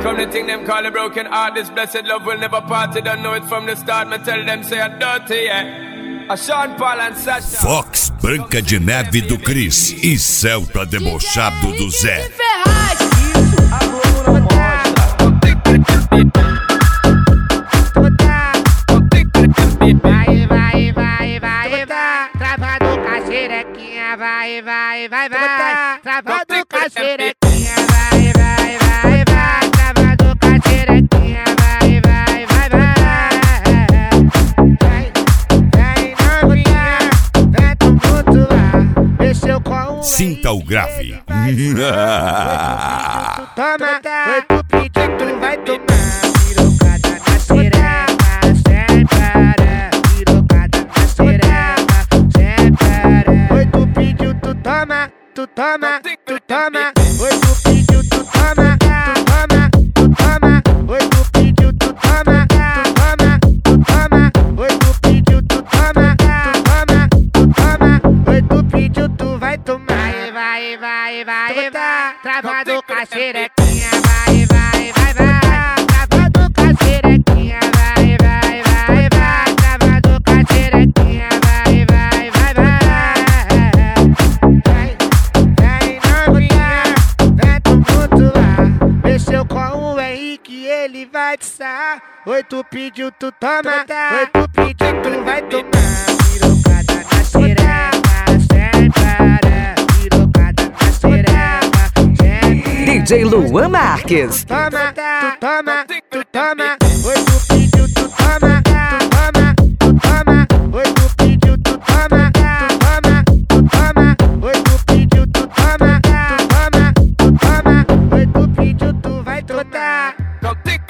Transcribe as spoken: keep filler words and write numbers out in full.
from the thing them call a broken heart. This blessed love will never part. They don't know it from the start. Me tell them say I'm dirty, yeah. A Sean Paul and Sasha. Fox, Branca de Neve do Chris e Celta debochado do Zé. A Globo não Vai, vai, vai, vai, vai. Travado com a xerequinha, vai, vai, vai, vai. Travado com a xerequinha, vai, vai, vai, vai. Travado com a xerequinha, vai, vai, vai, vai. Vem, vem, novinha, vem tumultuar. Mexeu com o Sinta o grave. Toma, oi, tu pediu, tu vai tomar. Pirocada na xereca, sem parar. Pirocada na xereca, sem parar. Oi, tu pediu, tu toma, tu toma, tu toma. Oi, tu pediu, tu toma, tu toma, tu toma. Oi, tu pediu, tu toma, tu toma, tu toma. Oi, tu pediu, tu toma, tu toma, tu toma. Oi, tu pediu, tu vai tomar. Vai, vai, vai, vai. Travado com a xerequinha, vai, vai, vai, vai. Travado com a xerequinha, vai, vai, vai, vai. Travado com a xerequinha, vai, vai, vai, vai. Vem, vem, novinha, vem tumultuar. Mexeu com o Henrique, ele vai tiçar. Oi, tu pediu, tu toma. Oi, tu pediu, tu vai tomar. Pirocada na xereca, sem parar. Pirocada na xereca, sem D J Luan Marques. toma, tu toma, tu toma. Oi, tu pediu, tu toma, tu toma, tu toma. Oi, tu pediu, tu toma, tu toma, tu toma. Oi, tu pediu, tu toma, tu toma, tu toma. Oi, tu pediu, tu vai tomar. Go thick